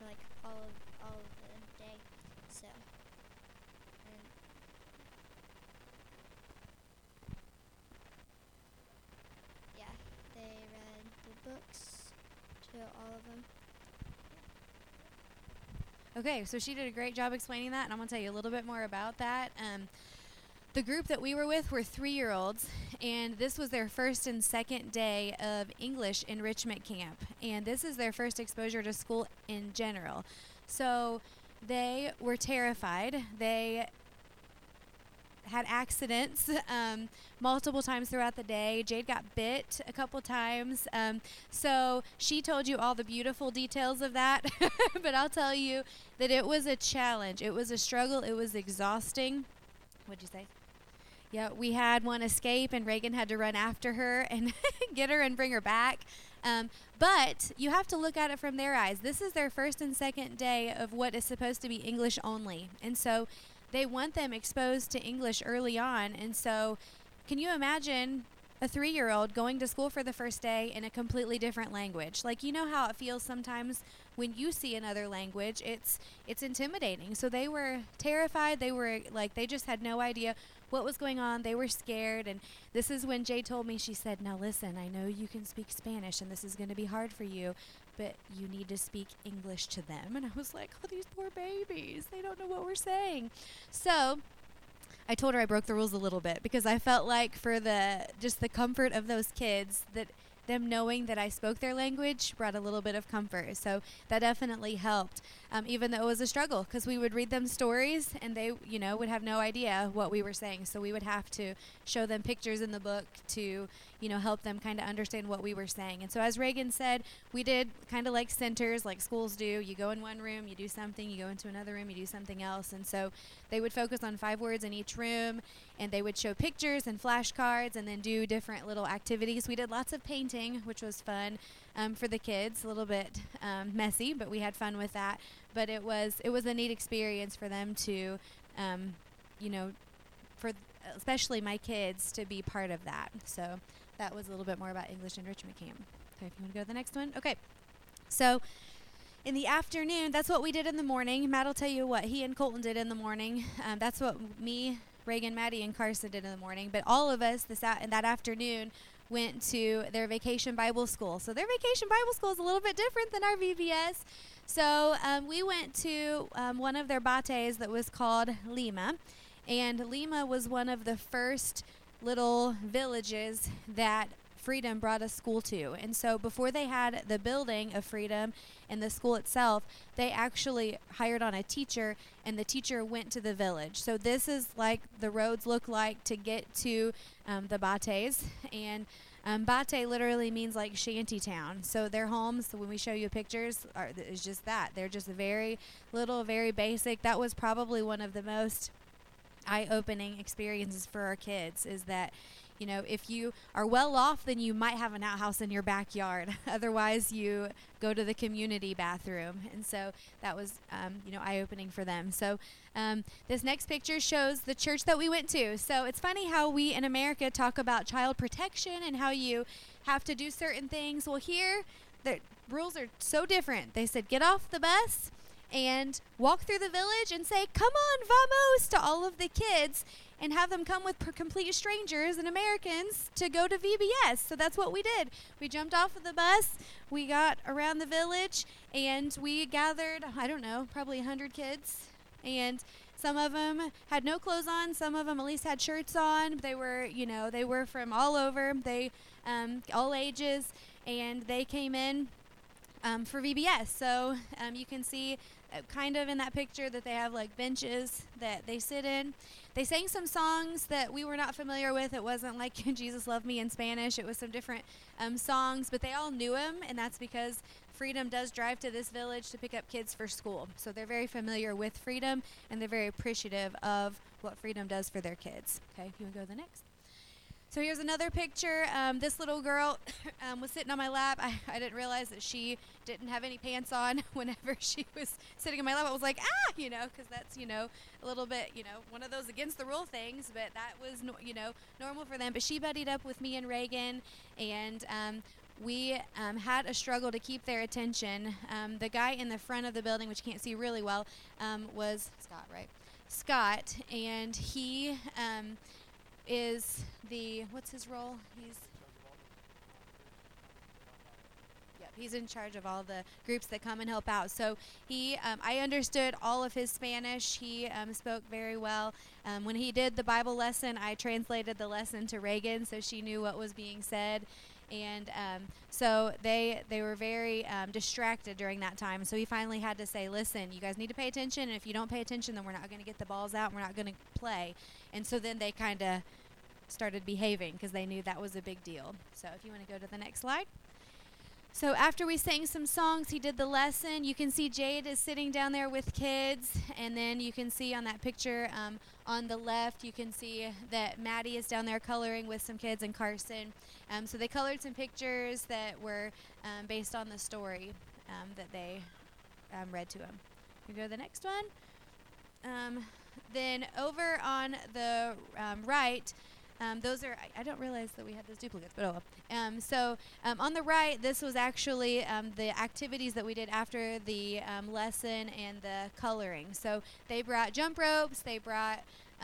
like all of the day. So, and yeah, they read the books to all of them. Okay, so she did a great job explaining that, and I'm going to tell you a little bit more about that. The group that we were with were 3-year-olds, and this was their first and second day of English enrichment camp, and this is their first exposure to school in general. So they were terrified. They had accidents multiple times throughout the day. Jade got bit a couple times. So she told you all the beautiful details of that, but I'll tell you that it was a challenge. It was a struggle. It was exhausting. What'd you say? Yeah, we had one escape, and Reagan had to run after her and get her and bring her back. But you have to look at it from their eyes. This is their first and second day of what is supposed to be English only. And so they want them exposed to English early on. And so can you imagine a 3-year-old going to school for the first day in a completely different language? Like, you know how it feels sometimes when you see another language. It's intimidating. So they were terrified. They were like, they just had no idea what was going on. They were scared. And this is when Jade told me, she said, now listen, I know you can speak Spanish and this is going to be hard for you, but you need to speak English to them. And I was like, oh, these poor babies, they don't know what we're saying. So I told her I broke the rules a little bit because I felt like for the comfort of those kids, that them knowing that I spoke their language brought a little bit of comfort. So that definitely helped, even though it was a struggle, because we would read them stories and they, would have no idea what we were saying. So we would have to show them pictures in the book to, help them kind of understand what we were saying. And so as Reagan said, we did kind of like centers, like schools do. You go in one room, you do something, you go into another room, you do something else. And so they would focus on 5 words in each room, and they would show pictures and flashcards and then do different little activities. We did lots of painting, which was fun for the kids, a little bit messy, but we had fun with that. But it was a neat experience for them to, for especially my kids to be part of that. So that was a little bit more about English enrichment camp. Okay, if you want to go to the next one. Okay, so in the afternoon, that's what we did in the morning. Matt will tell you what he and Colton did in the morning. That's what me, Reagan, Maddie, and Carson did in the morning. But all of us in that afternoon went to their vacation Bible school. So their vacation Bible school is a little bit different than our VBS. So we went to one of their bates that was called Lima. And Lima was one of the first little villages that Freedom brought a school to. And so before they had the building of Freedom and the school itself, they actually hired on a teacher, and the teacher went to the village. So this is like the roads look like to get to the bates. And bate literally means like shanty town. So their homes, so when we show you pictures, is just that. They're just very little, very basic. That was probably one of the most eye-opening experiences for our kids, is that if you are well off, then you might have an outhouse in your backyard. Otherwise, you go to the community bathroom. And so that was, eye-opening for them. So this next picture shows the church that we went to. So it's funny how we in America talk about child protection and how you have to do certain things. Well, here, the rules are so different. They said, get off the bus and walk through the village and say, come on, vamos, to all of the kids, and have them come with complete strangers and Americans to go to VBS. So that's what we did. We jumped off of the bus, we got around the village, and we gathered, I don't know, probably 100 kids. And some of them had no clothes on. Some of them at least had shirts on. They were, they were from all over. They, all ages, and they came in for VBS. So you can see kind of in that picture that they have like benches that they sit in. They sang some songs that we were not familiar with. It wasn't like Jesus Loved Me in Spanish. It was some different songs, but they all knew him, and that's because Freedom does drive to this village to pick up kids for school. So they're very familiar with Freedom, and they're very appreciative of what Freedom does for their kids. Okay, if you want to go to the next. So here's another picture. This little girl was sitting on my lap. I didn't realize that she didn't have any pants on whenever she was sitting on my lap. I was like, because that's, a little bit, one of those against the rule things, but that was, normal for them. But she buddied up with me and Reagan, and we had a struggle to keep their attention. The guy in the front of the building, which you can't see really well, was Scott, right? Scott, and he is what's his role? He's in charge of all the groups that come and help out. So I understood all of his Spanish. He spoke very well. When he did the Bible lesson, I translated the lesson to Reagan so she knew what was being said. And so they were very distracted during that time. So he finally had to say, listen, you guys need to pay attention. And if you don't pay attention, then we're not going to get the balls out. And we're not going to play. And so then they kind of started behaving because they knew that was a big deal. So if you want to go to the next slide. So after we sang some songs, he did the lesson. You can see Jade is sitting down there with kids. And then you can see on that picture on the left, you can see that Maddie is down there coloring with some kids and Carson. So they colored some pictures that were based on the story that they read to him. We go to the next one. Then over on the right, those are, I don't realize that we had those duplicates, but oh well. So on the right, this was actually the activities that we did after the lesson and the coloring. So they brought jump ropes, they brought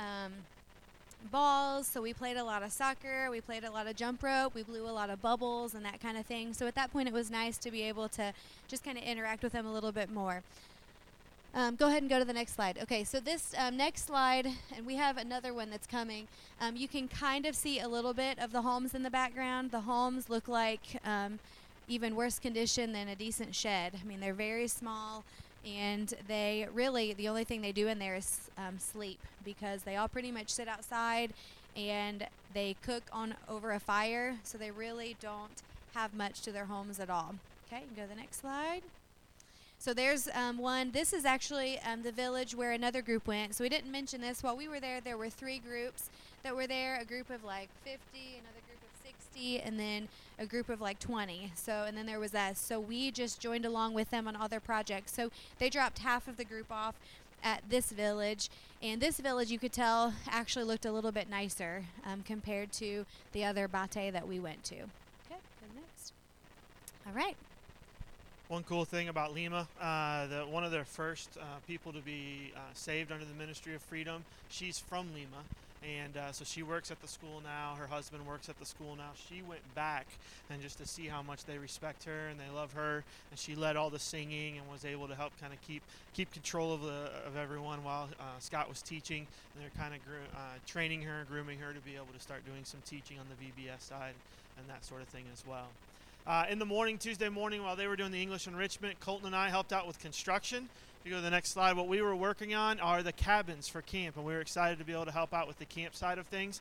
balls, so we played a lot of soccer, we played a lot of jump rope, we blew a lot of bubbles and that kind of thing. So at that point, it was nice to be able to just kind of interact with them a little bit more. Go ahead and go to the next slide. Okay, so this next slide, and we have another one that's coming. You can kind of see a little bit of the homes in the background. The homes look like even worse condition than a decent shed. I mean, they're very small, and they really, the only thing they do in there is sleep, because they all pretty much sit outside, and they cook over a fire, so they really don't have much to their homes at all. Okay, you can go to the next slide. So there's one. This is actually the village where another group went. So we didn't mention this. While we were there were 3 groups that were there. A group of like 50, another group of 60, and then a group of like 20. So, and then there was us. So we just joined along with them on all their projects. So they dropped half of the group off at this village. And this village, you could tell, actually looked a little bit nicer compared to the other bate that we went to. Okay, go next. All right. One cool thing about Lima, one of their first people to be saved under the Ministry of Freedom, she's from Lima, and so she works at the school now. Her husband works at the school now. She went back and just to see how much they respect her and they love her, and she led all the singing and was able to help kind of keep control of everyone while Scott was teaching. And they're kind of training her and grooming her to be able to start doing some teaching on the VBS side and that sort of thing as well. In the morning, Tuesday morning, while they were doing the English enrichment, Colton and I helped out with construction. If you go to the next slide, what we were working on are the cabins for camp, and we were excited to be able to help out with the camp side of things.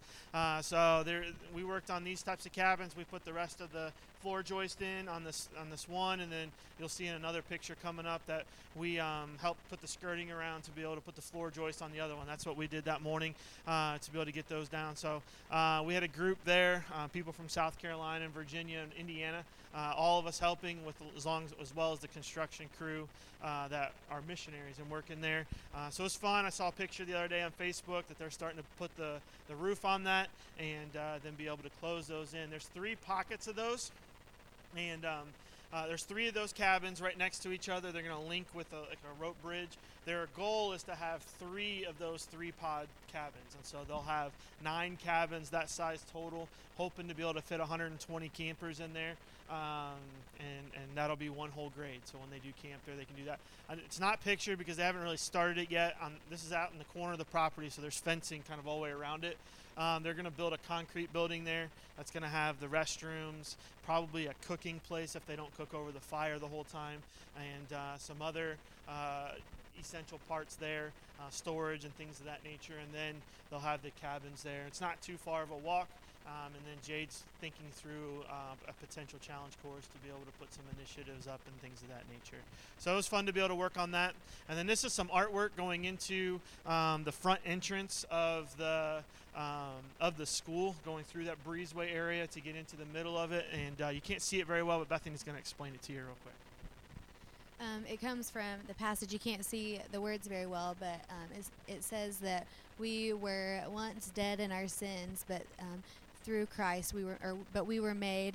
We worked on these types of cabins. We put the rest of the floor joist in on this one, and then you'll see in another picture coming up that we helped put the skirting around to be able to put the floor joist on the other one. That's what we did that morning to be able to get those down. So we had a group there, people from South Carolina and Virginia and Indiana, all of us helping with as well as the construction crew that are missionaries and working there. So it was fun. I saw a picture the other day on Facebook that they're starting to put the roof on that and then be able to close those in. There's 3 pockets of those. And there's 3 of those cabins right next to each other. They're going to link with a rope bridge. Their goal is to have 3 of those 3-pod cabins. And so they'll have 9 cabins that size total, hoping to be able to fit 120 campers in there. And that'll be one whole grade. So when they do camp there, they can do that. It's not pictured because they haven't really started it yet. This is out in the corner of the property, so there's fencing kind of all the way around it. They're going to build a concrete building there that's going to have the restrooms, probably a cooking place if they don't cook over the fire the whole time, and some other essential parts there, storage and things of that nature, and then they'll have the cabins there. It's not too far of a walk, and then Jade's thinking through a potential challenge course to be able to put some initiatives up and things of that nature. So it was fun to be able to work on that. And then this is some artwork going into the front entrance of the school, going through that breezeway area to get into the middle of it. And you can't see it very well, but Bethany's going to explain it to you real quick. It comes from the passage. You can't see the words very well, but it says that we were once dead in our sins, but through Christ we were made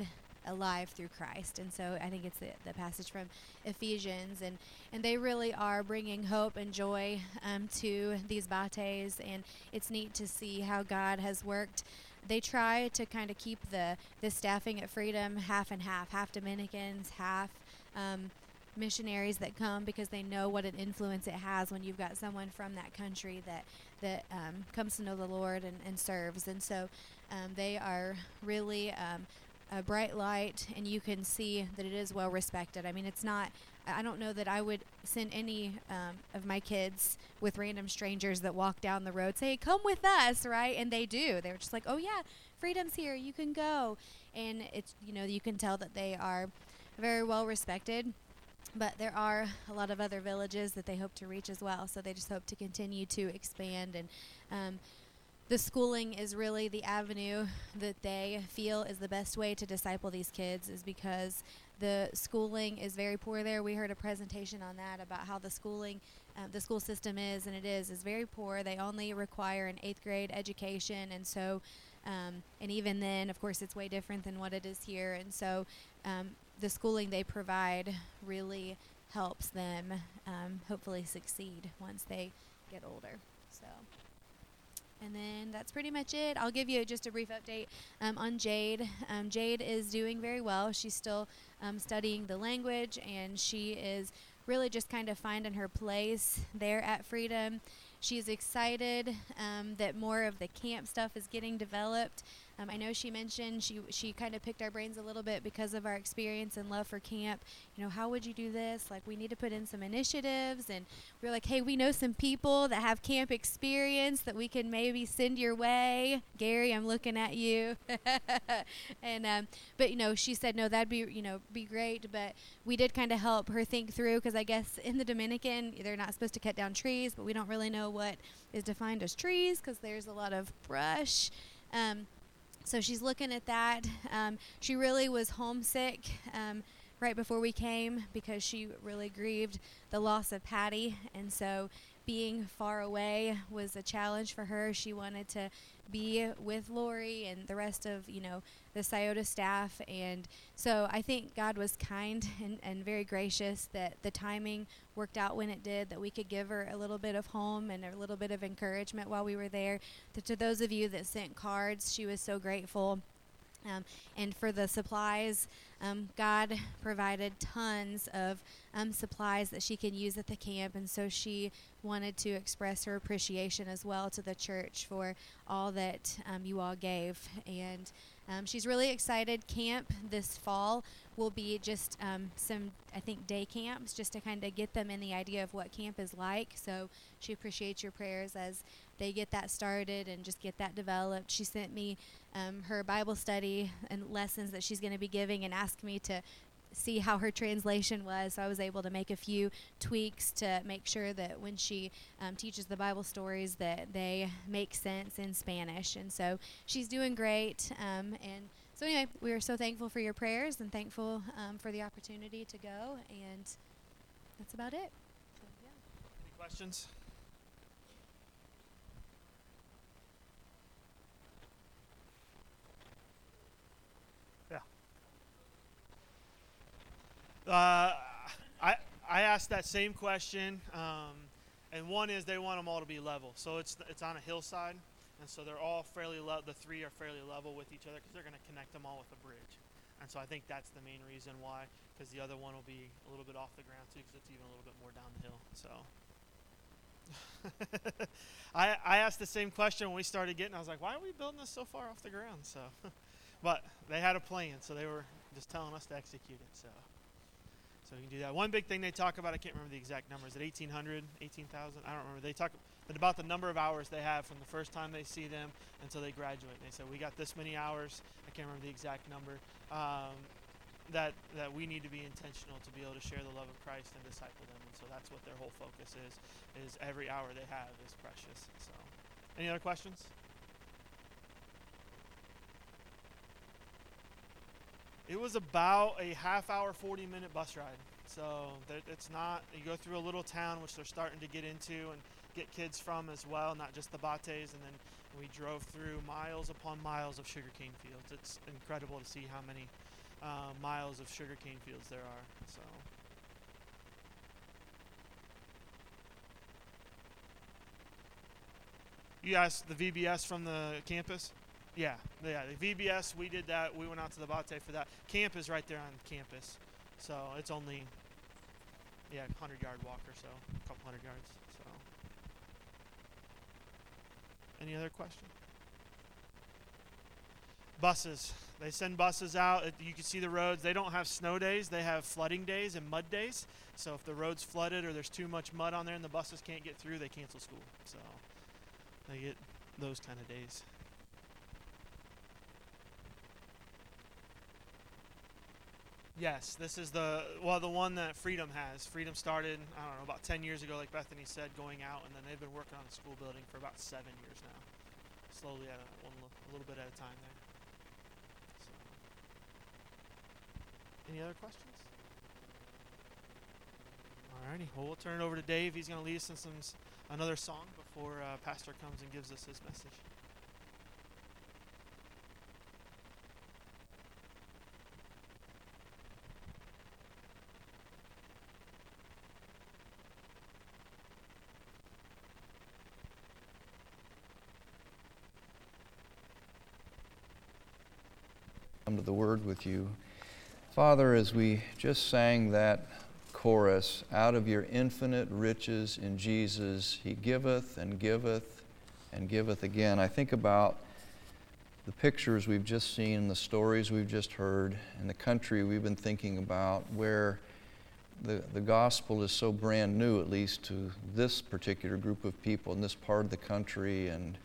alive through Christ. And so I think it's the passage from Ephesians, and they really are bringing hope and joy to these bates, and it's neat to see how God has worked. They try to kind of keep the staffing at Freedom half and half Dominicans, half missionaries that come, because they know what an influence it has when you've got someone from that country that comes to know the Lord and serves. And so they are really a bright light, and you can see that it is well respected. I mean, it's not, I don't know that I would send any of my kids with random strangers that walk down the road, say, come with us, right? And they do. They're just like, oh yeah, Freedom's here, you can go. And it's, you can tell that they are very well respected. But there are a lot of other villages that they hope to reach as well. So they just hope to continue to expand. And the schooling is really the avenue that they feel is the best way to disciple these kids, is because the schooling is very poor there. We heard a presentation on that about how the schooling, the school system is, and it is very poor. They only require an 8th grade education. And so, and even then, of course, it's way different than what it is here. And so, the schooling they provide really helps them hopefully succeed once they get older. So, and then that's pretty much it. I'll give you just a brief update on Jade. Jade is doing very well. She's still studying the language, and she is really just kind of finding her place there at Freedom. She's excited that more of the camp stuff is getting developed. I know she mentioned she kind of picked our brains a little bit because of our experience and love for camp. How would you do this? Like, we need to put in some initiatives. And we were like, hey, we know some people that have camp experience that we can maybe send your way. Gary, I'm looking at you. And but she said, no, that'd be great. But we did kind of help her think through, because I guess in the Dominican, they're not supposed to cut down trees, but we don't really know what is defined as trees because there's a lot of brush. So she's looking at that. She really was homesick right before we came, because she really grieved the loss of Patty. And so being far away was a challenge for her. She wanted to be with Lori and the rest of, the Scioto staff. And so I think God was kind and very gracious that the timing worked out when it did, that we could give her a little bit of home and a little bit of encouragement while we were there. To those of you that sent cards, she was so grateful. And for the supplies, God provided tons of supplies that she can use at the camp, and so she wanted to express her appreciation as well to the church for all that you all gave. And she's really excited. Camp this fall will be just some, I think, day camps, just to kind of get them in the idea of what camp is like. So she appreciates your prayers as they get that started and just get that developed. She sent me her Bible study and lessons that she's going to be giving, and asked me to see how her translation was. So I was able to make a few tweaks to make sure that when she teaches the Bible stories, that they make sense in Spanish. And so she's doing great. And so anyway, we are so thankful for your prayers and thankful for the opportunity to go. And that's about it. So, yeah. Any questions? I asked that same question, and one is they want them all to be level. So it's on a hillside, and so they're all fairly the 3 are fairly level with each other, because they're going to connect them all with a bridge. And so I think that's the main reason why, because the other one will be a little bit off the ground too, because it's even a little bit more down the hill. So I asked the same question when we started getting. I was like, why are we building this so far off the ground? So, but they had a plan, so they were just telling us to execute it. So we can do that. One big thing they talk about, I can't remember the exact number, is it 1,800, 18,000? I don't remember. They talk about the number of hours they have from the first time they see them until they graduate. And they said, we got this many hours. I can't remember the exact number. That we need to be intentional to be able to share the love of Christ and disciple them. And so that's what their whole focus is every hour they have is precious. So, any other questions? It was about a half-hour, 40-minute bus ride. So it's not, you go through a little town, which they're starting to get into and get kids from as well, not just the bates. And then we drove through miles upon miles of sugarcane fields. It's incredible to see how many miles of sugarcane fields there are. So. You asked the VBS from the campus? Yeah, the VBS, we did that. We went out to the Bate for that. Camp is right there on campus. So it's only, 100-yard walk or so, a couple hundred yards. So, any other questions? Buses. They send buses out. You can see the roads. They don't have snow days. They have flooding days and mud days. So if the road's flooded or there's too much mud on there and the buses can't get through, they cancel school. So they get those kind of days. Yes, this is the one that Freedom has. Freedom started, I don't know, about 10 years ago, like Bethany said, going out, and then they've been working on the school building for about 7 years now. Slowly, a little bit at a time there. So, any other questions? Alrighty, well, we'll turn it over to Dave. He's going to lead us in another song before Pastor comes and gives us his message. Come to the Word with you. Father, as we just sang that chorus, out of your infinite riches in Jesus, He giveth and giveth and giveth again. I think about the pictures we've just seen, the stories we've just heard, and the country we've been thinking about, where the gospel is so brand new, at least to this particular group of people in this part of the country. And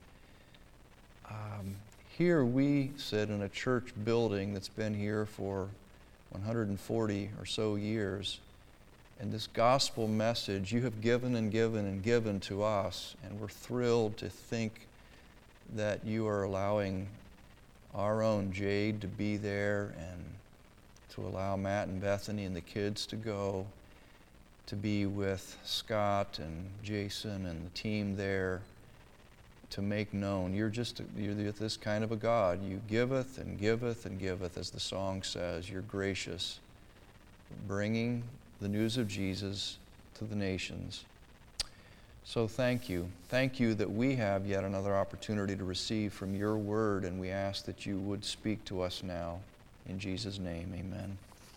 here we sit in a church building that's been here for 140 or so years, and this gospel message you have given and given and given to us, and we're thrilled to think that you are allowing our own Jade to be there, and to allow Matt and Bethany and the kids to go to be with Scott and Jason and the team there, to make known you're this kind of a God. You giveth and giveth and giveth, as the song says. You're gracious, bringing the news of Jesus to the nations. So thank you. Thank you that we have yet another opportunity to receive from your word, and we ask that you would speak to us now. In Jesus' name, amen.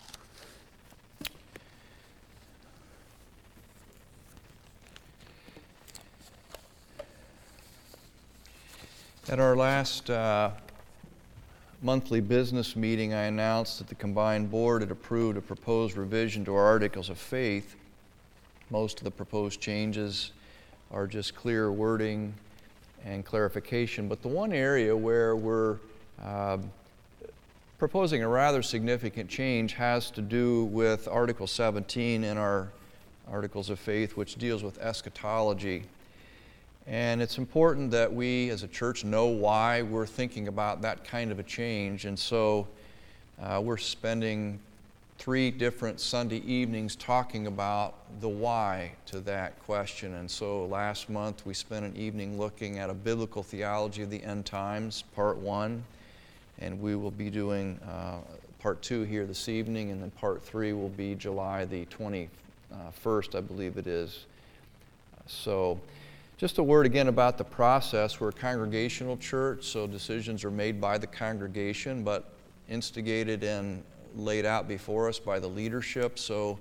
At our last monthly business meeting, I announced that the combined board had approved a proposed revision to our Articles of Faith. Most of the proposed changes are just clear wording and clarification, but the one area where we're proposing a rather significant change has to do with Article 17 in our Articles of Faith, which deals with eschatology. And it's important that we as a church know why we're thinking about that kind of a change. And so we're spending 3 different Sunday evenings talking about the why to that question. And so last month we spent an evening looking at a biblical theology of the end times, part 1. And we will be doing part 2 here this evening, and then part 3 will be July the 21st, I believe it is. So just a word again about the process. We're a congregational church, so decisions are made by the congregation, but instigated and laid out before us by the leadership. So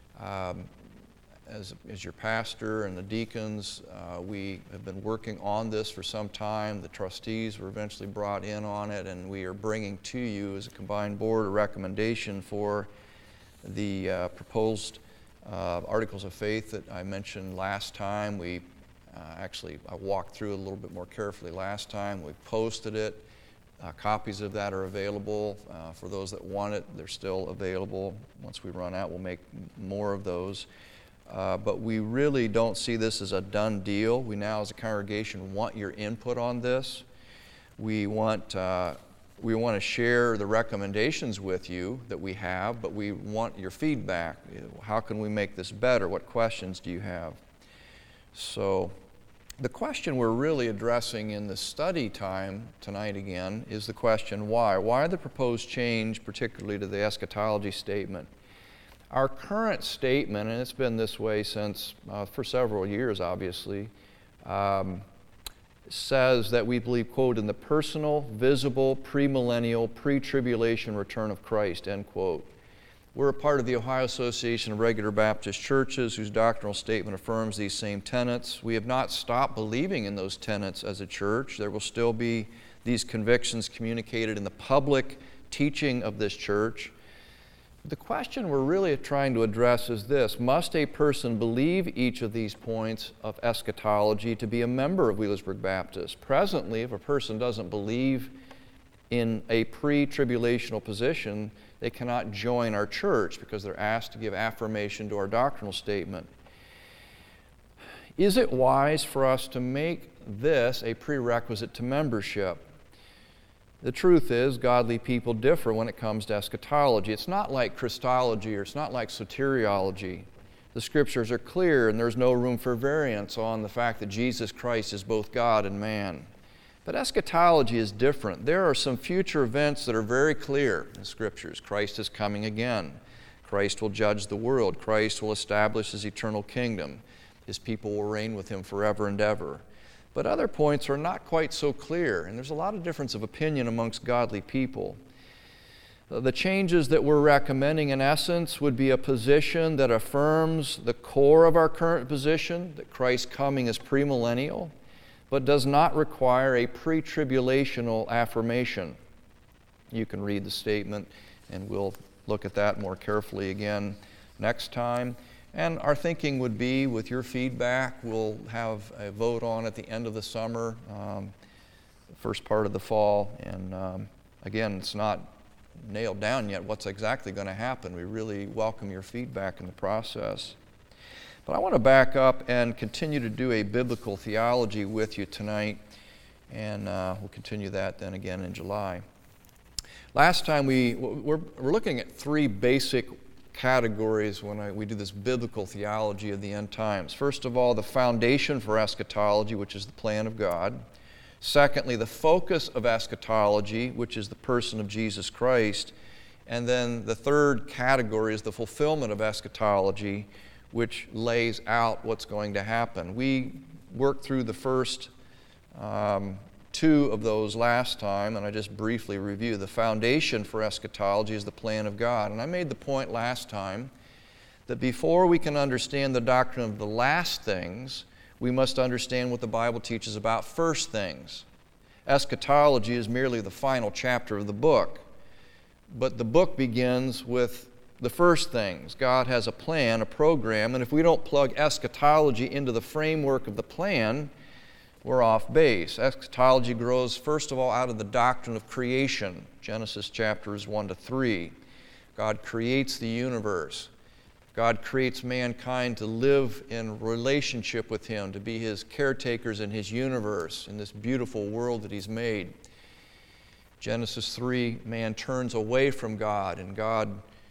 as your pastor and the deacons, we have been working on this for some time. The trustees were eventually brought in on it, and we are bringing to you as a combined board a recommendation for the proposed Articles of Faith that I mentioned last time. I walked through it a little bit more carefully last time. We posted it. Copies of that are available for those that want it. They're still available. Once we run out, we'll make more of those. But we really don't see this as a done deal. We now, as a congregation, want your input on this. We want to share the recommendations with you that we have, but we want your feedback. How can we make this better? What questions do you have? So The question we're really addressing in the study time tonight again is the question, why? Why the proposed change, particularly to the eschatology statement? Our current statement, and it's been this way since for several years, obviously, says that we believe, quote, in the personal, visible, premillennial, pre-tribulation return of Christ, end quote. We're a part of the Ohio Association of Regular Baptist Churches, whose doctrinal statement affirms these same tenets. We have not stopped believing in those tenets as a church. There will still be these convictions communicated in the public teaching of this church. The question we're really trying to address is this: must a person believe each of these points of eschatology to be a member of Wheelersburg Baptist? Presently, if a person doesn't believe in a pre-tribulational position, they cannot join our church because they're asked to give affirmation to our doctrinal statement. Is it wise for us to make this a prerequisite to membership? The truth is, godly people differ when it comes to eschatology. It's not like Christology or it's not like soteriology. The Scriptures are clear, and there's no room for variance on the fact that Jesus Christ is both God and man. But eschatology is different. There are some future events that are very clear in Scriptures. Christ is coming again. Christ will judge the world. Christ will establish His eternal kingdom. His people will reign with Him forever and ever. But other points are not quite so clear, and there's a lot of difference of opinion amongst godly people. The changes that we're recommending, in essence, would be a position that affirms the core of our current position, that Christ's coming is premillennial, but does not require a pre-tribulational affirmation. You can read the statement, and we'll look at that more carefully again next time. And our thinking would be, with your feedback, we'll have a vote on at the end of the summer, first part of the fall. And again, it's not nailed down yet what's exactly going to happen. We really welcome your feedback in the process. But I want to back up and continue to do a biblical theology with you tonight, and we'll continue that then again in July. Last time we're looking at three basic categories when we do this biblical theology of the end times. First of all, the foundation for eschatology, which is the plan of God. Secondly, the focus of eschatology, which is the person of Jesus Christ. And then the third category is the fulfillment of eschatology, which lays out what's going to happen. We worked through the first two of those last time, and I just briefly review. The foundation for eschatology is the plan of God. And I made the point last time that before we can understand the doctrine of the last things, we must understand what the Bible teaches about first things. Eschatology is merely the final chapter of the book, but the book begins with the first things. God has a plan, a program, and if we don't plug eschatology into the framework of the plan, we're off base. Eschatology grows, first of all, out of the doctrine of creation. Genesis chapters 1 to 3. God creates the universe. God creates mankind to live in relationship with Him, to be His caretakers in His universe, in this beautiful world that He's made. Genesis 3, man turns away from God, and God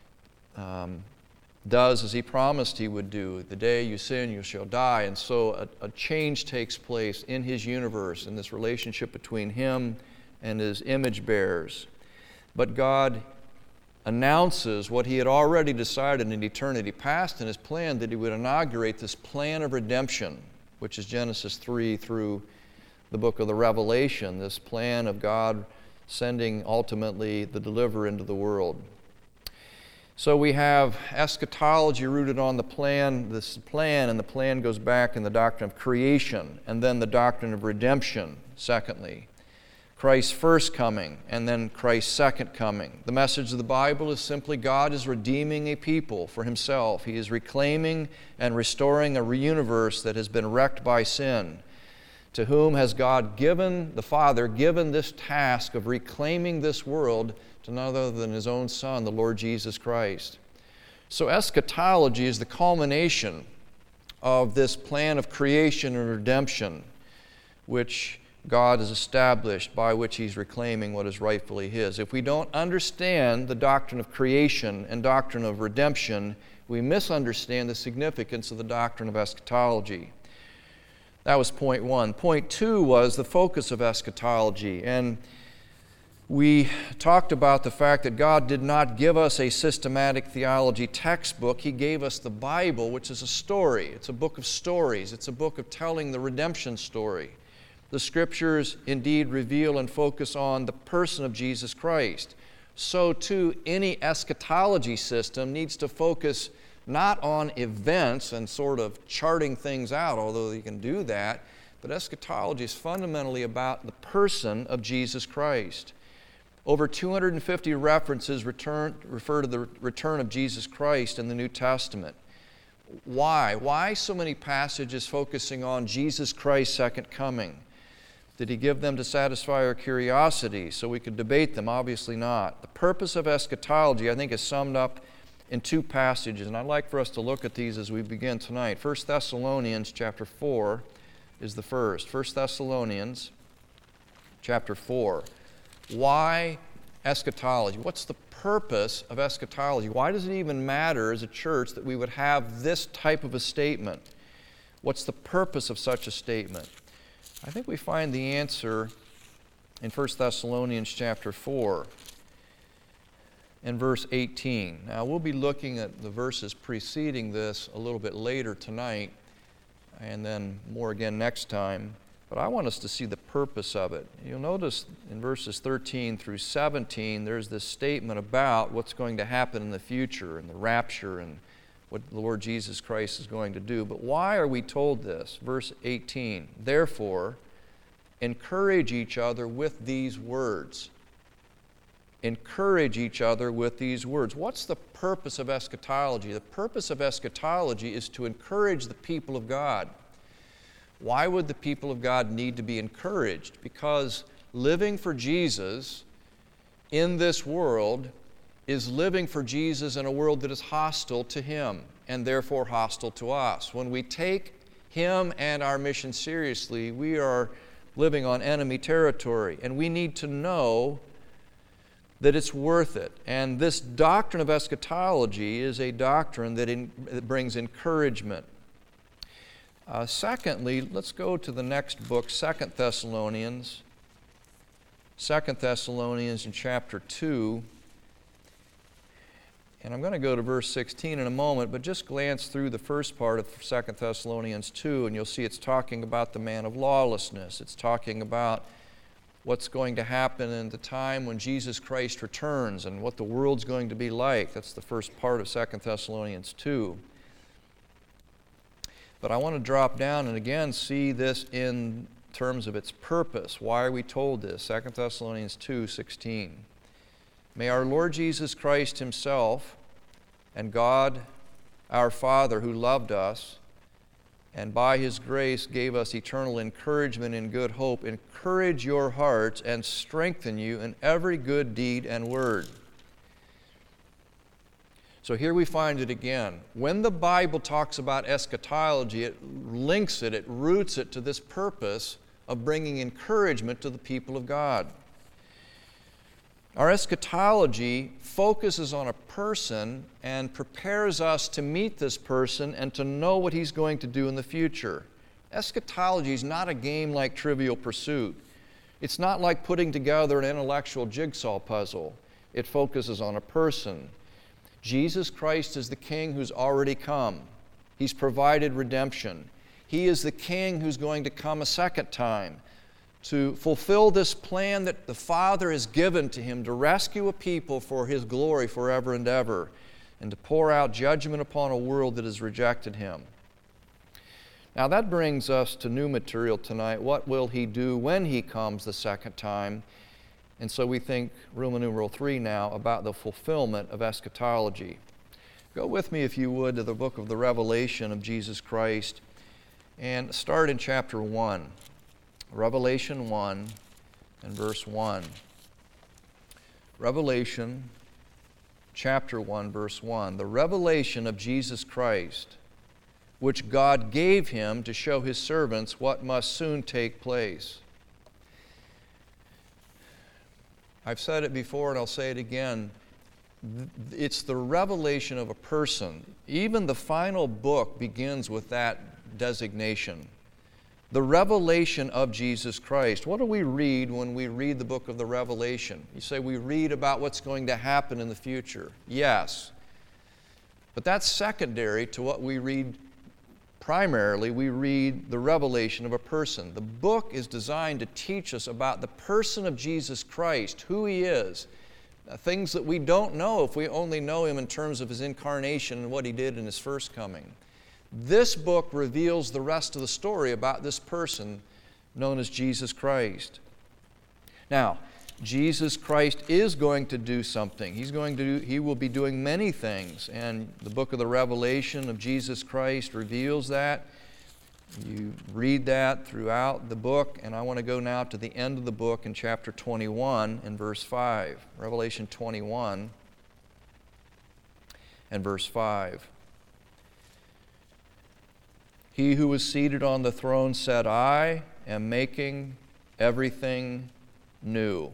does as He promised He would do. The day you sin, you shall die. And so a change takes place in His universe, in this relationship between Him and His image bearers. But God announces what He had already decided in eternity past in His plan, that He would inaugurate this plan of redemption, which is Genesis 3 through the book of the Revelation, this plan of God sending ultimately the deliverer into the world. So we have eschatology rooted on the plan, and the plan goes back in the doctrine of creation, and then the doctrine of redemption, secondly. Christ's first coming, and then Christ's second coming. The message of the Bible is simply God is redeeming a people for Himself. He is reclaiming and restoring a universe that has been wrecked by sin. To whom has God given, the Father, given this task of reclaiming this world to none other than His own Son, the Lord Jesus Christ. So eschatology is the culmination of this plan of creation and redemption, which God has established, by which He's reclaiming what is rightfully His. If we don't understand the doctrine of creation and doctrine of redemption, we misunderstand the significance of the doctrine of eschatology. That was point one. Point two was the focus of eschatology. And we talked about the fact that God did not give us a systematic theology textbook. He gave us the Bible, which is a story. It's a book of stories. It's a book of telling the redemption story. The Scriptures indeed reveal and focus on the person of Jesus Christ. So too, any eschatology system needs to focus not on events and sort of charting things out, although you can do that, but eschatology is fundamentally about the person of Jesus Christ. Over 250 references refer to the return of Jesus Christ in the New Testament. Why? Why so many passages focusing on Jesus Christ's second coming? Did He give them to satisfy our curiosity so we could debate them? Obviously not. The purpose of eschatology, I think, is summed up in two passages, and I'd like for us to look at these as we begin tonight. 1 Thessalonians chapter 4 is the first. 1 Thessalonians chapter 4. Why eschatology? What's the purpose of eschatology? Why does it even matter as a church that we would have this type of a statement? What's the purpose of such a statement? I think we find the answer in 1 Thessalonians chapter 4 and verse 18. Now, we'll be looking at the verses preceding this a little bit later tonight and then more again next time. But I want us to see the purpose of it. You'll notice in verses 13 through 17, there's this statement about what's going to happen in the future and the rapture and what the Lord Jesus Christ is going to do. But why are we told this? Verse 18, therefore, encourage each other with these words. Encourage each other with these words. What's the purpose of eschatology? The purpose of eschatology is to encourage the people of God. Why would the people of God need to be encouraged? Because living for Jesus in this world is living for Jesus in a world that is hostile to Him and therefore hostile to us. When we take Him and our mission seriously, we are living on enemy territory, and we need to know that it's worth it. And this doctrine of eschatology is a doctrine that brings encouragement. Secondly, let's go to the next book, 2 Thessalonians. 2 Thessalonians in chapter 2. And I'm going to go to verse 16 in a moment, but just glance through the first part of 2 Thessalonians 2, and you'll see it's talking about the man of lawlessness. It's talking about what's going to happen in the time when Jesus Christ returns and what the world's going to be like. That's the first part of 2 Thessalonians 2. But I want to drop down and again see this in terms of its purpose. Why are we told this? 2 Thessalonians 2:16. May our Lord Jesus Christ Himself and God our Father, who loved us and by His grace gave us eternal encouragement in good hope, encourage your hearts and strengthen you in every good deed and word. So here we find it again. When the Bible talks about eschatology, it links it, it roots it to this purpose of bringing encouragement to the people of God. Our eschatology focuses on a person and prepares us to meet this person and to know what he's going to do in the future. Eschatology is not a game like Trivial Pursuit. It's not like putting together an intellectual jigsaw puzzle. It focuses on a person. Jesus Christ is the King who's already come. He's provided redemption. He is the King who's going to come a second time to fulfill this plan that the Father has given to Him to rescue a people for His glory forever and ever, and to pour out judgment upon a world that has rejected Him. Now that brings us to new material tonight. What will He do when He comes the second time? And so we think, Roman numeral 3 now, about the fulfillment of eschatology. Go with me, if you would, to the book of the Revelation of Jesus Christ and start in chapter 1. Revelation 1 and verse 1. Revelation chapter 1, verse 1. The revelation of Jesus Christ, which God gave Him to show His servants what must soon take place. I've said it before and I'll say it again. It's the revelation of a person. Even the final book begins with that designation. The revelation of Jesus Christ. What do we read when we read the book of the Revelation? You say we read about what's going to happen in the future. Yes. But that's secondary to what we read primarily. We read the revelation of a person. The book is designed to teach us about the person of Jesus Christ, who He is, things that we don't know if we only know Him in terms of His incarnation and what He did in His first coming. This book reveals the rest of the story about this person known as Jesus Christ. Now, Jesus Christ is going to do something. He will be doing many things, and the book of the Revelation of Jesus Christ reveals that. You read that throughout the book, and I want to go now to the end of the book in chapter 21 and verse 5. Revelation 21 and verse 5. He who was seated on the throne said, I am making everything new.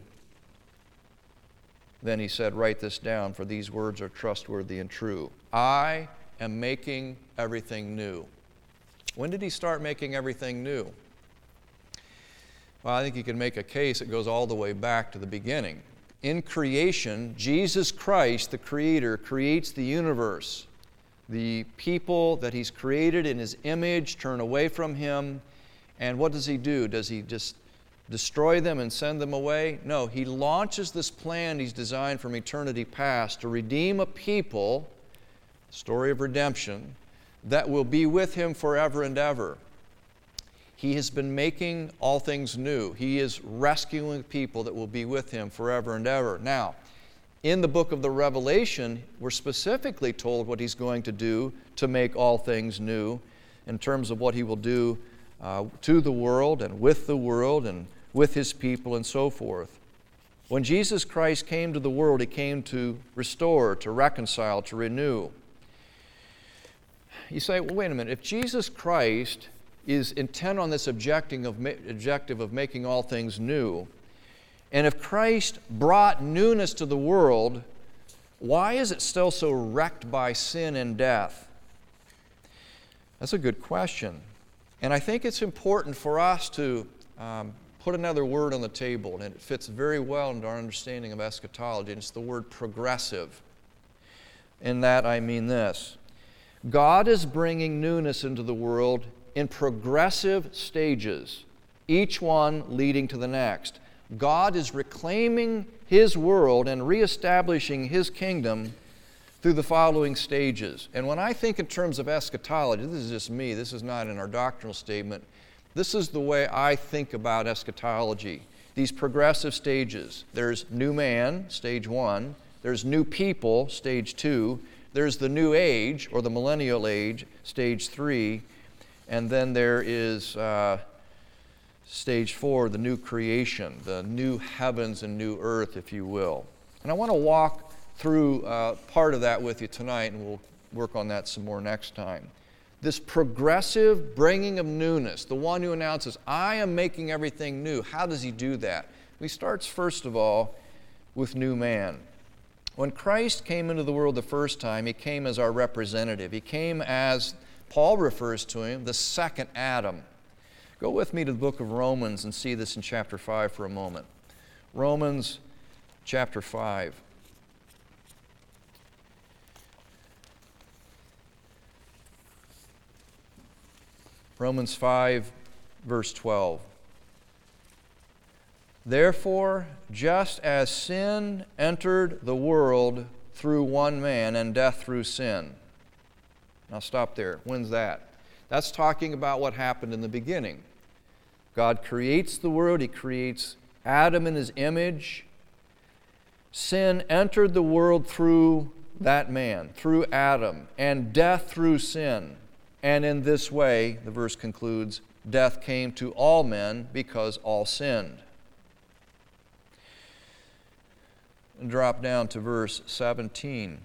Then he said, write this down, for these words are trustworthy and true. I am making everything new. When did he start making everything new? Well, I think you can make a case that goes all the way back to the beginning. In creation, Jesus Christ, the Creator, creates the universe. The people that He's created in His image turn away from Him. And what does He do? Does He just destroy them and send them away? No, He launches this plan He's designed from eternity past to redeem a people, story of redemption, that will be with Him forever and ever. He has been making all things new. He is rescuing people that will be with Him forever and ever. Now, in the book of the Revelation, we're specifically told what He's going to do to make all things new in terms of what He will do to the world and with His people and so forth. When Jesus Christ came to the world, He came to restore, to reconcile, to renew. You say, well, wait a minute, if Jesus Christ is intent on this objective of making all things new, and if Christ brought newness to the world, why is it still so wrecked by sin and death? That's a good question. And I think it's important for us to put another word on the table, and it fits very well into our understanding of eschatology, and it's the word progressive. In that I mean this. God is bringing newness into the world in progressive stages, each one leading to the next. God is reclaiming His world and reestablishing His kingdom through the following stages. And when I think in terms of eschatology, this is just me, this is not in our doctrinal statement, this is the way I think about eschatology. These progressive stages. There's new man, stage 1. There's new people, stage 2. There's the new age, or the millennial age, stage 3. And then there is stage 4, the new creation, the new heavens and new earth, if you will. And I want to walk through part of that with you tonight, and we'll work on that some more next time. This progressive bringing of newness, the one who announces, I am making everything new. How does He do that? He starts, first of all, with new man. When Christ came into the world the first time, He came as our representative. He came as, Paul refers to Him, the second Adam. Go with me to the book of Romans and see this in chapter 5 for a moment. Romans chapter 5. Romans 5, verse 12. Therefore, just as sin entered the world through one man, and death through sin. Now stop there. When's that? That's talking about what happened in the beginning. God creates the world. He creates Adam in His image. Sin entered the world through that man, through Adam, and death through sin. And in this way, the verse concludes, death came to all men because all sinned. And drop down to verse 17.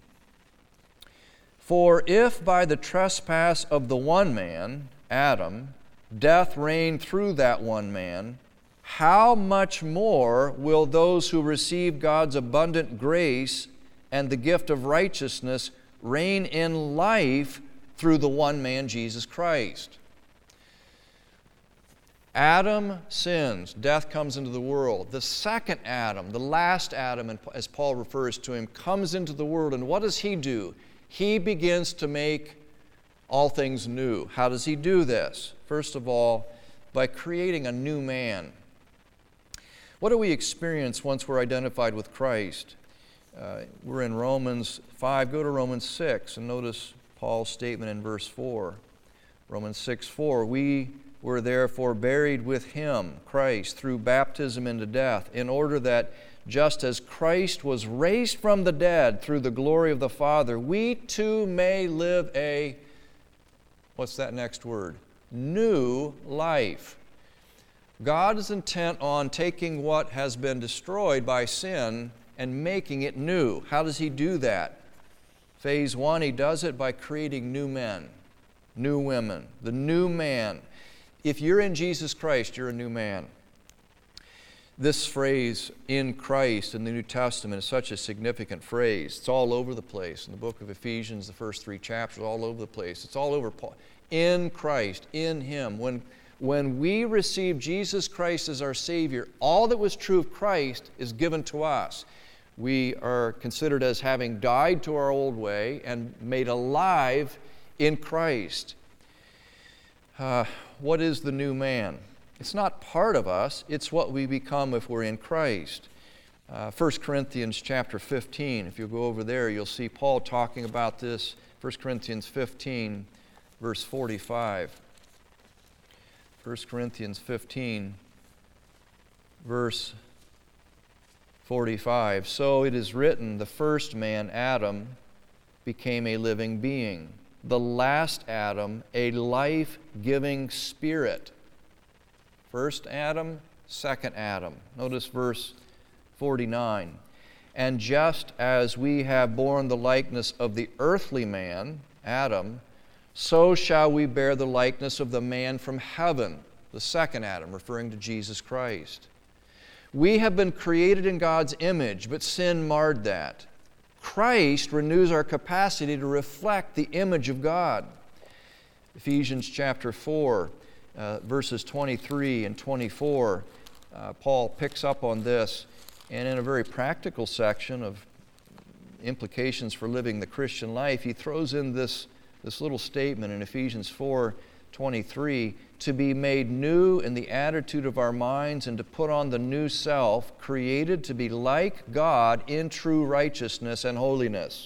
For if by the trespass of the one man, Adam, death reigned through that one man, how much more will those who receive God's abundant grace and the gift of righteousness reign in life through the one man, Jesus Christ? Adam sins. Death comes into the world. The second Adam, the last Adam, as Paul refers to him, comes into the world. And what does he do? He begins to make all things new. How does he do this? First of all, by creating a new man. What do we experience once we're identified with Christ? We're in Romans 5. Go to Romans 6 and notice Paul's statement in verse 4. Romans 6:4. We were therefore buried with him, Christ, through baptism into death, in order that just as Christ was raised from the dead through the glory of the Father, we too may live a, what's that next word? New life. God is intent on taking what has been destroyed by sin and making it new. How does he do that? Phase 1, he does it by creating new men, new women, the new man. If you're in Jesus Christ, you're a new man. This phrase, in Christ, in the New Testament is such a significant phrase. It's all over the place. In the book of Ephesians, the first 3 chapters, all over the place. It's all over Paul. In Christ, in Him. When we receive Jesus Christ as our Savior, all that was true of Christ is given to us. We are considered as having died to our old way and made alive in Christ. What is the new man? It's not part of us, it's what we become if we're in Christ. 1 Corinthians chapter 15, if you'll go over there, you'll see Paul talking about this. 1 Corinthians 15, verse 45. 1 Corinthians 15, verse 45. So it is written, the first man, Adam, became a living being. The last Adam, a life-giving spirit. First Adam, second Adam. Notice verse 49. And just as we have borne the likeness of the earthly man, Adam, so shall we bear the likeness of the man from heaven, the second Adam, referring to Jesus Christ. We have been created in God's image, but sin marred that. Christ renews our capacity to reflect the image of God. Ephesians chapter 4, verses 23 and 24, Paul picks up on this, and in a very practical section of implications for living the Christian life, he throws in this little statement in Ephesians 4:23, to be made new in the attitude of our minds and to put on the new self, created to be like God in true righteousness and holiness.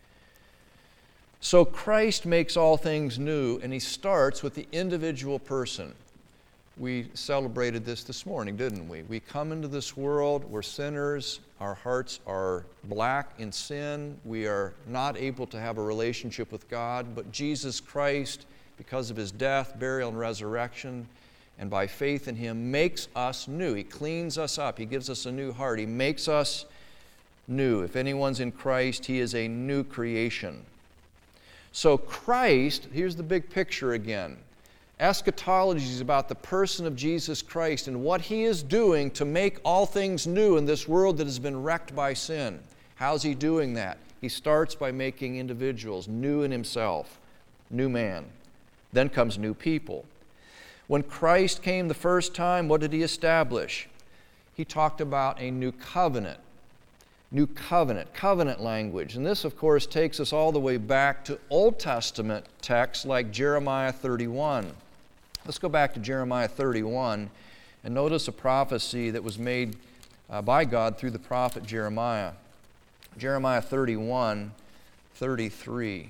So Christ makes all things new, and He starts with the individual person. We celebrated this morning, didn't we? We come into this world, we're sinners, our hearts are black in sin, we are not able to have a relationship with God, but Jesus Christ, because of His death, burial, and resurrection, and by faith in Him, makes us new. He cleans us up. He gives us a new heart. He makes us new. If anyone's in Christ, he is a new creation. So Christ, here's the big picture again. Eschatology is about the person of Jesus Christ and what He is doing to make all things new in this world that has been wrecked by sin. How's He doing that? He starts by making individuals new in Himself, new man. Then comes new people. When Christ came the first time, what did He establish? He talked about a new covenant. New covenant, covenant language. And this, of course, takes us all the way back to Old Testament texts like Jeremiah 31. Let's go back to Jeremiah 31 and notice a prophecy that was made by God through the prophet Jeremiah. Jeremiah 31:33.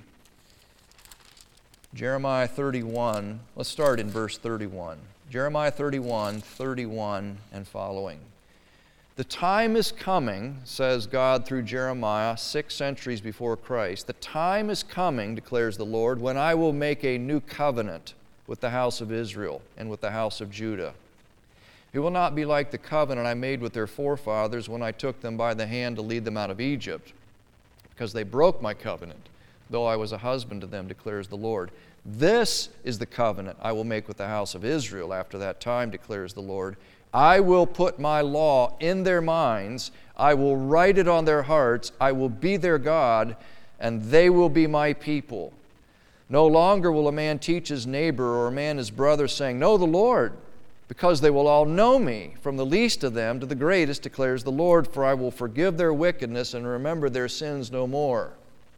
Jeremiah 31, let's start in verse 31. Jeremiah 31:31 and following. The time is coming, says God through Jeremiah 6 centuries before Christ. The time is coming, declares the Lord, when I will make a new covenant with the house of Israel and with the house of Judah. It will not be like the covenant I made with their forefathers when I took them by the hand to lead them out of Egypt, because they broke my covenant, though I was a husband to them, declares the Lord. This is the covenant I will make with the house of Israel after that time, declares the Lord. I will put my law in their minds. I will write it on their hearts. I will be their God, and they will be my people. No longer will a man teach his neighbor or a man his brother, saying, Know the Lord, because they will all know me, from the least of them to the greatest, declares the Lord, for I will forgive their wickedness and remember their sins no more.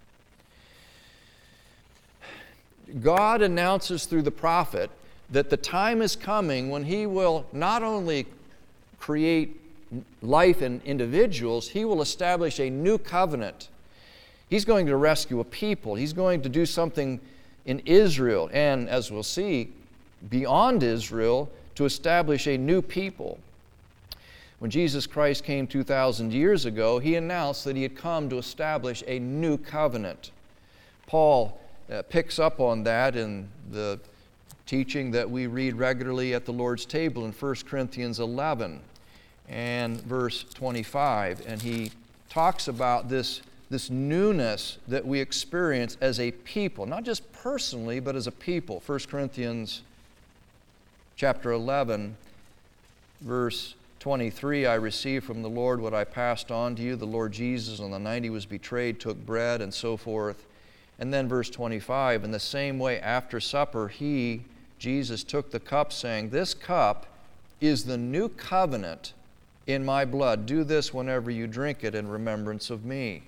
God announces through the prophet that the time is coming when He will not only create life in individuals, He will establish a new covenant. He's going to rescue a people. He's going to do something in Israel, and as we'll see, beyond Israel, to establish a new people. When Jesus Christ came 2,000 years ago, He announced that He had come to establish a new covenant. Paul picks up on that in the teaching that we read regularly at the Lord's table in 1 Corinthians 11 and verse 25. And he talks about this newness that we experience as a people, not just personally, but as a people. 1 Corinthians chapter 11, verse 23, I received from the Lord what I passed on to you. The Lord Jesus, on the night He was betrayed, took bread, and so forth. And then verse 25, in the same way after supper, He, Jesus, took the cup, saying, this cup is the new covenant in my blood. Do this whenever you drink it in remembrance of me.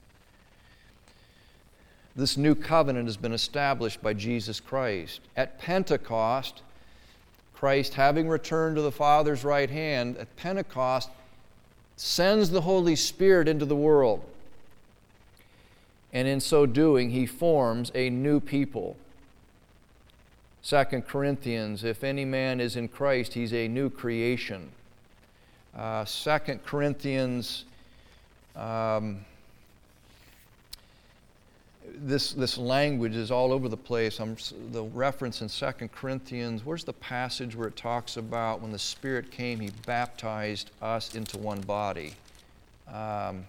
This new covenant has been established by Jesus Christ. At Pentecost, Christ, having returned to the Father's right hand, at Pentecost, sends the Holy Spirit into the world. And in so doing, He forms a new people. 2 Corinthians, if any man is in Christ, he's a new creation. 2 Corinthians, this language is all over the place. The reference in 2 Corinthians, where's the passage where it talks about when the Spirit came, He baptized us into one body? I'm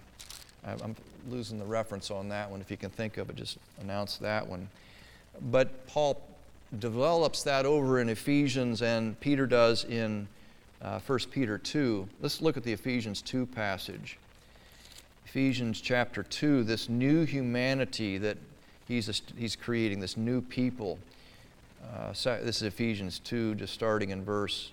losing the reference on that one. If you can think of it, just announce that one. But Paul develops that over in Ephesians, and Peter does in 1 Peter 2. Let's look at the Ephesians 2 passage. Ephesians chapter 2, this new humanity that he's creating, this new people. This is Ephesians 2, just starting in verse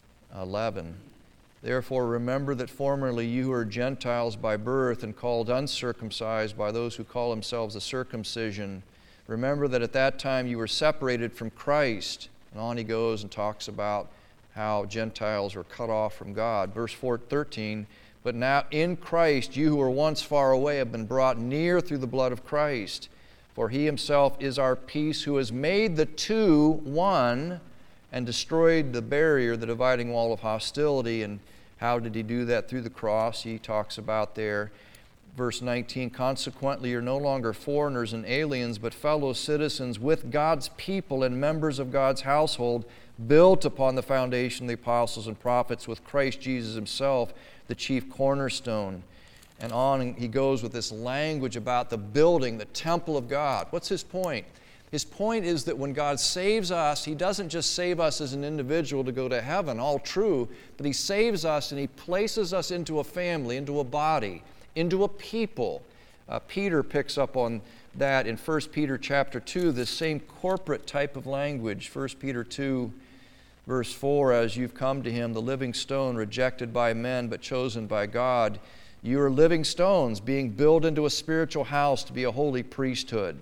11. Therefore remember that formerly you were Gentiles by birth and called uncircumcised by those who call themselves a circumcision. Remember that at that time you were separated from Christ. And on he goes and talks about how Gentiles were cut off from God. Verse 13, but now in Christ you who were once far away have been brought near through the blood of Christ. For He Himself is our peace, who has made the two one and destroyed the barrier, the dividing wall of hostility. And how did He do that? Through the cross. He talks about there. Verse 19, consequently you're no longer foreigners and aliens, but fellow citizens with God's people and members of God's household, built upon the foundation of the apostles and prophets, with Christ Jesus Himself, the chief cornerstone. And on he goes with this language about the building, the temple of God. What's his point? His point is that when God saves us, He doesn't just save us as an individual to go to heaven, all true, but He saves us and He places us into a family, into a body, into a people. Peter picks up on that in 1 Peter chapter 2, this same corporate type of language. 1 Peter 2, verse 4, as you've come to Him, the living stone, rejected by men but chosen by God, you are living stones, being built into a spiritual house to be a holy priesthood.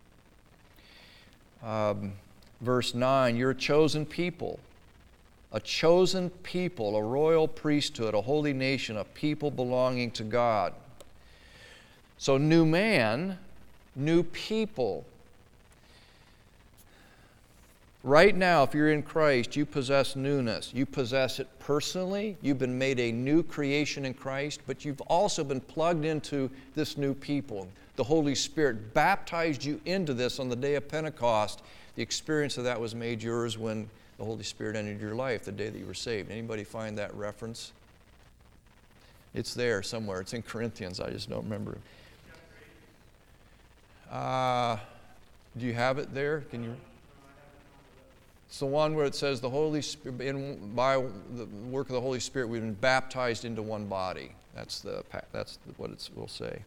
Verse 9, you're a chosen people, a royal priesthood, a holy nation, a people belonging to God. So new man, new people. Right now, if you're in Christ, you possess newness. You possess it personally. You've been made a new creation in Christ, but you've also been plugged into this new people. The Holy Spirit baptized you into this on the day of Pentecost. The experience of that was made yours when the Holy Spirit entered your life, the day that you were saved. Anybody find that reference? It's there somewhere. It's in Corinthians. I just don't remember. Do you have it there? Can you? It's the one where it says the Holy Spirit, by the work of the Holy Spirit, we've been baptized into one body. That's what it will say.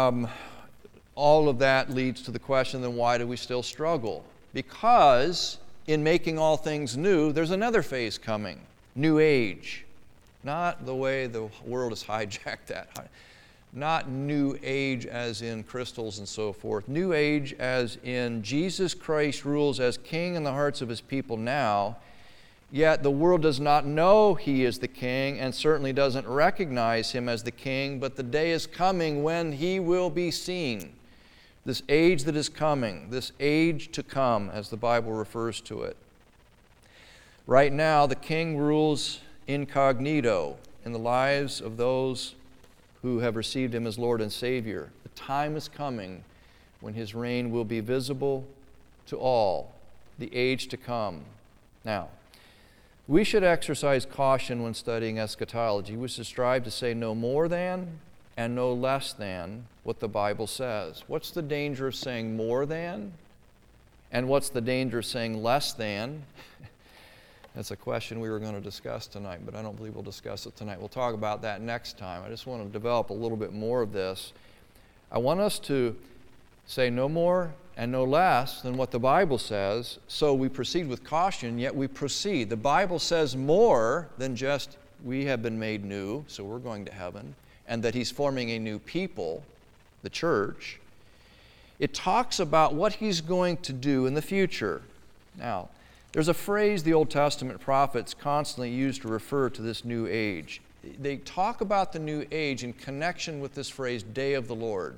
All of that leads to the question, then why do we still struggle? Because in making all things new, there's another phase coming, new age. Not the way the world has hijacked that. Not new age as in crystals and so forth. New age as in Jesus Christ rules as king in the hearts of his people now, yet the world does not know he is the king and certainly doesn't recognize him as the king, but the day is coming when he will be seen. This age that is coming, this age to come, as the Bible refers to it. Right now, the king rules incognito in the lives of those who have received him as Lord and Savior. The time is coming when his reign will be visible to all, the age to come. Now, we should exercise caution when studying eschatology. We should strive to say no more than and no less than what the Bible says. What's the danger of saying more than? And what's the danger of saying less than? That's a question we were going to discuss tonight, but I don't believe we'll discuss it tonight. We'll talk about that next time. I just want to develop a little bit more of this. I want us to say no more and no less than what the Bible says, so we proceed with caution, yet we proceed. The Bible says more than just we have been made new, so we're going to heaven, and that he's forming a new people, the church. It talks about what he's going to do in the future. Now, there's a phrase the Old Testament prophets constantly use to refer to this new age. They talk about the new age in connection with this phrase, day of the Lord,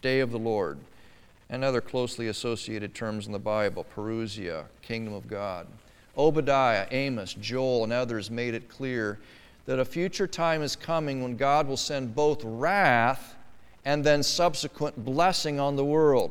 and other closely associated terms in the Bible, parousia, kingdom of God. Obadiah, Amos, Joel, and others made it clear that a future time is coming when God will send both wrath and then subsequent blessing on the world.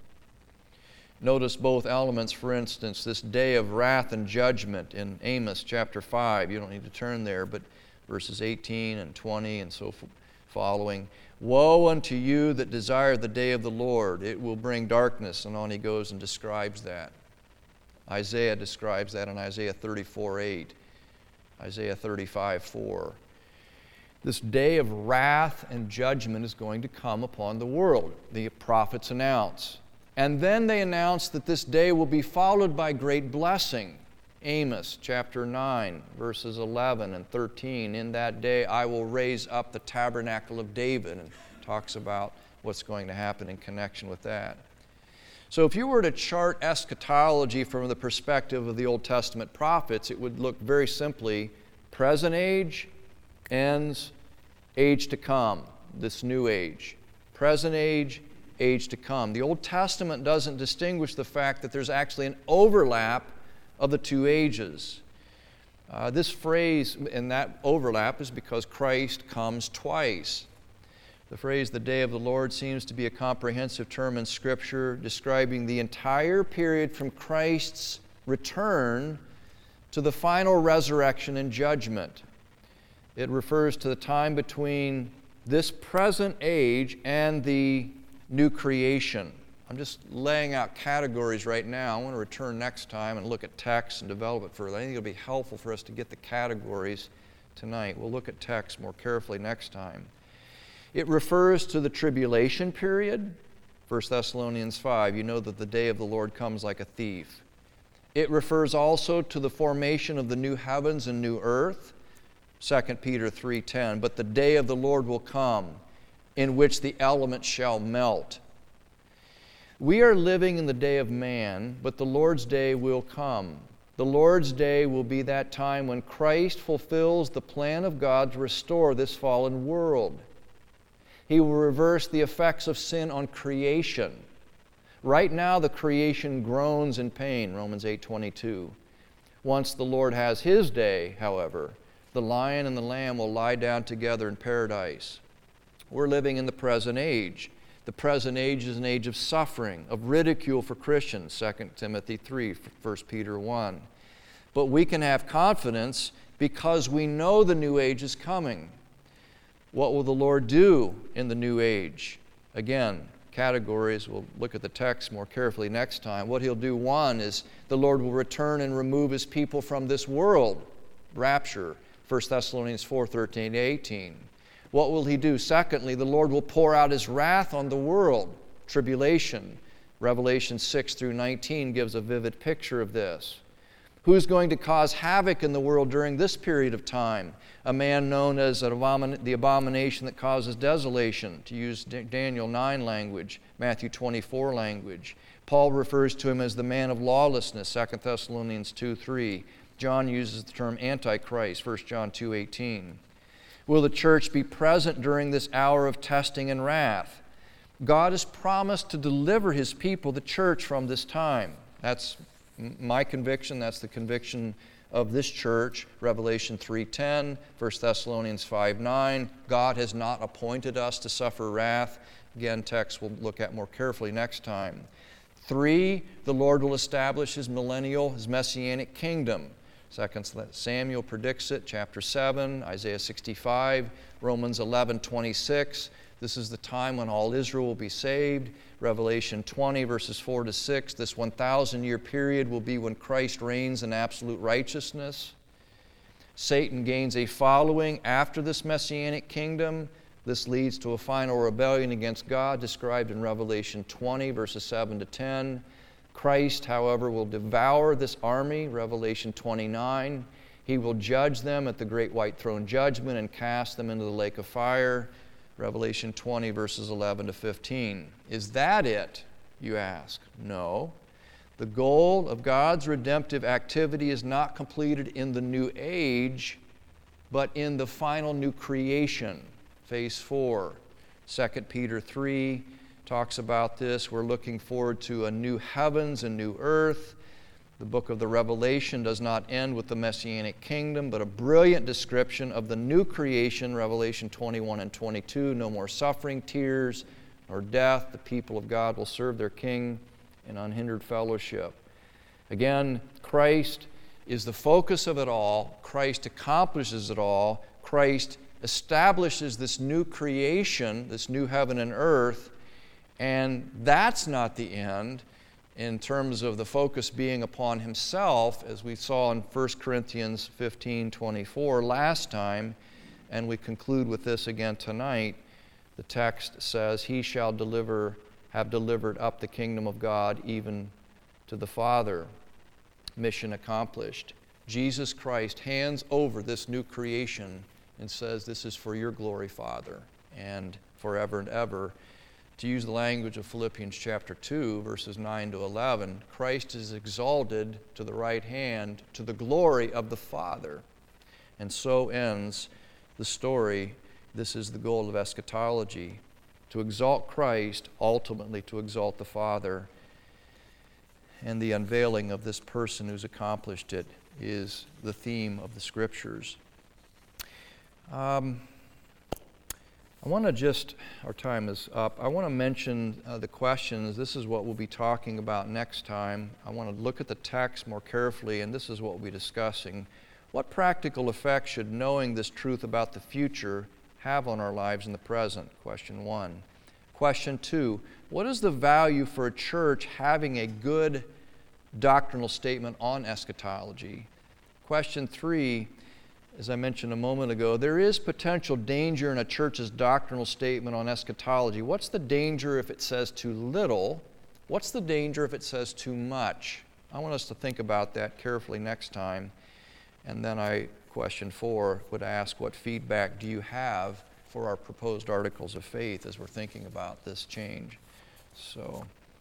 Notice both elements, for instance, this day of wrath and judgment in Amos chapter 5. You don't need to turn there, but verses 18 and 20 and so following. Woe unto you that desire the day of the Lord. It will bring darkness. And on he goes and describes that. Isaiah describes that in Isaiah 34:8. Isaiah 35:4. This day of wrath and judgment is going to come upon the world, the prophets announce. And then they announce that this day will be followed by great blessing. Amos chapter 9, verses 11 and 13. In that day I will raise up the tabernacle of David, and talks about what's going to happen in connection with that. So if you were to chart eschatology from the perspective of the Old Testament prophets, it would look very simply, present age ends, age to come, this new age. Present age, age to come. The Old Testament doesn't distinguish the fact that there's actually an overlap of the two ages. This phrase in that overlap is because Christ comes twice. The phrase, the day of the Lord, seems to be a comprehensive term in Scripture describing the entire period from Christ's return to the final resurrection and judgment. It refers to the time between this present age and the new creation. I'm just laying out categories right now. I want to return next time and look at text and develop it further. I think it'll be helpful for us to get the categories tonight. We'll look at text more carefully next time. It refers to the tribulation period, 1 Thessalonians 5. You know that the day of the Lord comes like a thief. It refers also to the formation of the new heavens and new earth, 2 Peter 3:10. But the day of the Lord will come, in which the elements shall melt. We are living in the day of man, but the Lord's day will come. The Lord's day will be that time when Christ fulfills the plan of God to restore this fallen world. He will reverse the effects of sin on creation. Right now, the creation groans in pain, Romans 8:22. Once the Lord has his day, however, the lion and the lamb will lie down together in paradise. We're living in the present age. The present age is an age of suffering, of ridicule for Christians, 2 Timothy 3, 1 Peter 1. But we can have confidence because we know the new age is coming. What will the Lord do in the new age? Again, categories. We'll look at the text more carefully next time. What he'll do, one, is the Lord will return and remove his people from this world. Rapture, 1 Thessalonians 4:13-18. What will he do? Secondly, the Lord will pour out his wrath on the world. Tribulation. Revelation 6-19 gives a vivid picture of this. Who's going to cause havoc in the world during this period of time? A man known as the abomination that causes desolation, to use Daniel 9 language, Matthew 24 language. Paul refers to him as the man of lawlessness, 2 Thessalonians 2:3. John uses the term Antichrist, 1 John 2:18. Will the church be present during this hour of testing and wrath? God has promised to deliver His people, the church, from this time. That's my conviction. That's the conviction of this church. Revelation 3:10, 1 Thessalonians 5:9. God has not appointed us to suffer wrath. Again, text we'll look at more carefully next time. 3, the Lord will establish His millennial, His messianic kingdom. 2 Samuel predicts it, chapter 7, Isaiah 65, Romans 11:26. This is the time when all Israel will be saved. Revelation 20, verses 4 to 6. This 1,000-year period will be when Christ reigns in absolute righteousness. Satan gains a following after this messianic kingdom. This leads to a final rebellion against God, described in Revelation 20, verses 7 to 10. Christ, however, will devour this army, Revelation 29. He will judge them at the great white throne judgment and cast them into the lake of fire, Revelation 20, verses 11 to 15. Is that it, you ask? No. The goal of God's redemptive activity is not completed in the new age, but in the final new creation, phase 4. 2 Peter 3 talks about this. We're looking forward to a new heavens and new earth. The book of the Revelation does not end with the Messianic kingdom, but a brilliant description of the new creation, Revelation 21 and 22. No more suffering, tears, nor death. The people of God will serve their King in unhindered fellowship. Again, Christ is the focus of it all. Christ accomplishes it all. Christ establishes this new creation, this new heaven and earth, and that's not the end in terms of the focus being upon Himself, as we saw in 1 Corinthians 15:24 last time, and we conclude with this again tonight. The text says, He shall have delivered up the kingdom of God even to the Father. Mission accomplished. Jesus Christ hands over this new creation and says, this is for your glory, Father, and forever and ever. To use the language of Philippians chapter 2, verses 9 to 11, Christ is exalted to the right hand to the glory of the Father. And so ends the story. This is the goal of eschatology, to exalt Christ, ultimately to exalt the Father. And the unveiling of this person who's accomplished it is the theme of the Scriptures. I want to just, our time is up, I want to mention the questions. This is what we'll be talking about next time. I want to look at the text more carefully, and this is what we'll be discussing. What practical effect should knowing this truth about the future have on our lives in the present? Question 1. Question 2, what is the value for a church having a good doctrinal statement on eschatology? Question 3, as I mentioned a moment ago, there is potential danger in a church's doctrinal statement on eschatology. What's the danger if it says too little? What's the danger if it says too much? I want us to think about that carefully next time. And then question 4, would ask, what feedback do you have for our proposed articles of faith as we're thinking about this change? So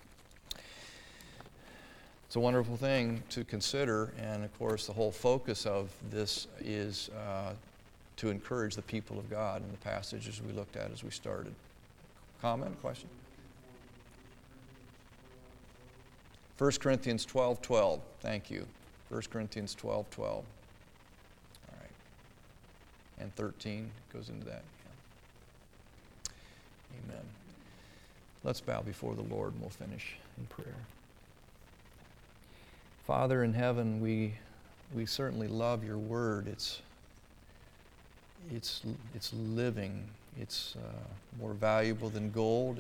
it's a wonderful thing to consider, and of course the whole focus of this is to encourage the people of God in the passages we looked at as we started. Comment, question? 1 Corinthians 12:12. Thank you. 1 Corinthians 12:12. All right. And 13 goes into that. Yeah. Amen. Let's bow before the Lord and we'll finish in prayer. Father in heaven, we certainly love your word. It's living. It's more valuable than gold.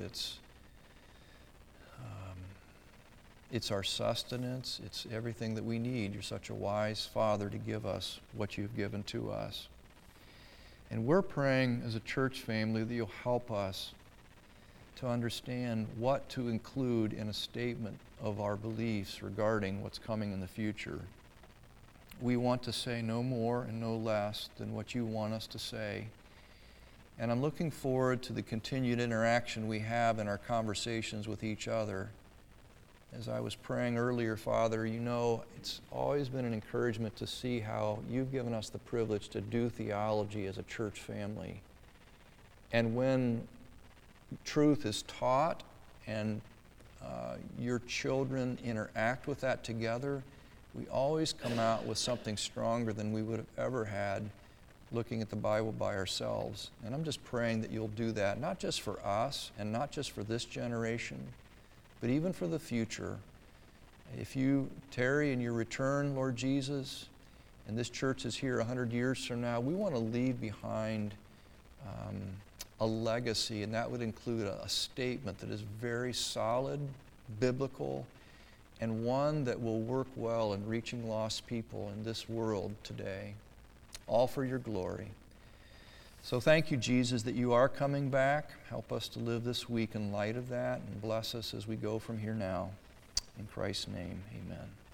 It's our sustenance. It's everything that we need. You're such a wise Father to give us what you've given to us. And we're praying as a church family that you'll help us to understand what to include in a statement of our beliefs regarding what's coming in the future. we want to say no more and no less than what you want us to say. And I'm looking forward to the continued interaction we have in our conversations with each other. As I was praying earlier, Father, you know, it's always been an encouragement to see how you've given us the privilege to do theology as a church family. And when truth is taught and your children interact with that together, we always come out with something stronger than we would have ever had looking at the Bible by ourselves. And I'm just praying that you'll do that, not just for us and not just for this generation, but even for the future. If you tarry in your return, Lord Jesus, and this church is here 100 years from now, we want to leave behind a legacy, and that would include a statement that is very solid, biblical, and one that will work well in reaching lost people in this world today, all for your glory. So thank you, Jesus, that you are coming back. Help us to live this week in light of that, and bless us as we go from here now. In Christ's name, amen.